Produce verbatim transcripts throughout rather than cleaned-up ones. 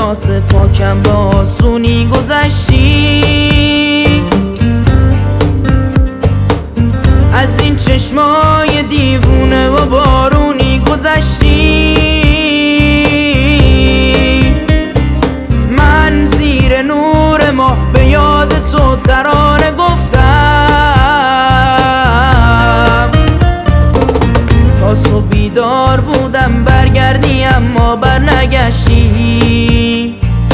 واسه پاکم با آسونی گذشتی، از این چشمای دیوونه و بارونی گذشتی. من زیر نور ماه به یاد تو ترانه گفتم، تا صبح بیدار بودم برگردی اما برنگشتی.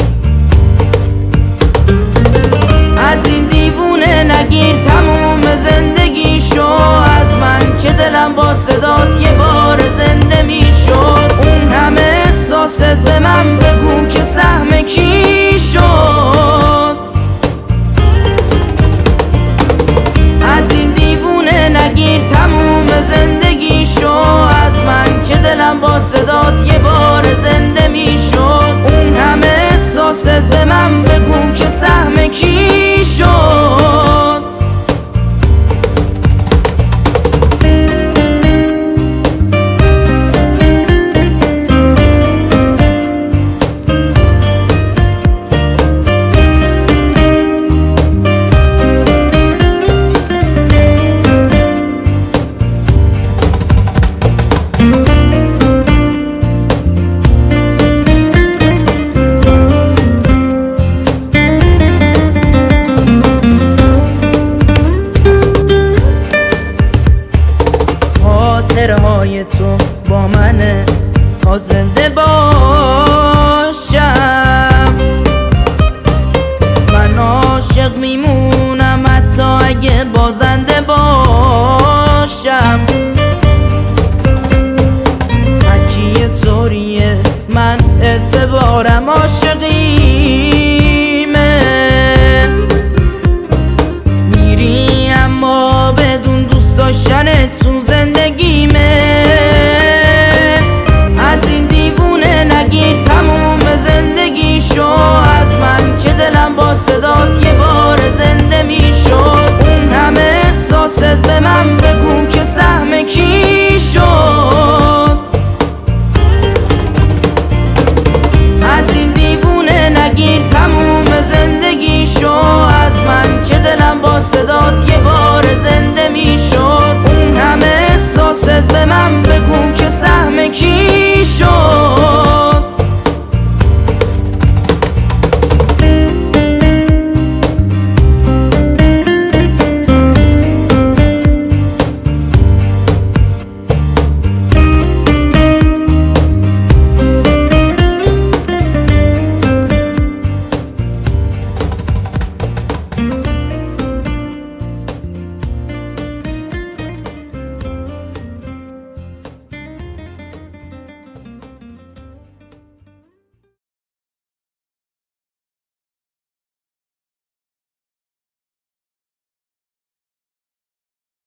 از این دیوونه نگیر تموم زندگی شو از من که دلم با صدات یه بار زنده می شد. اون همه احساست به من بگو که سهم کی شد. از این دیوونه نگیر تموم زندگی شو از من که دلم با صدات یه بار زنده می شد. اون همه احساست به من بگو که سهم کی شد. خاطرهای تو با منه تا زنده باش.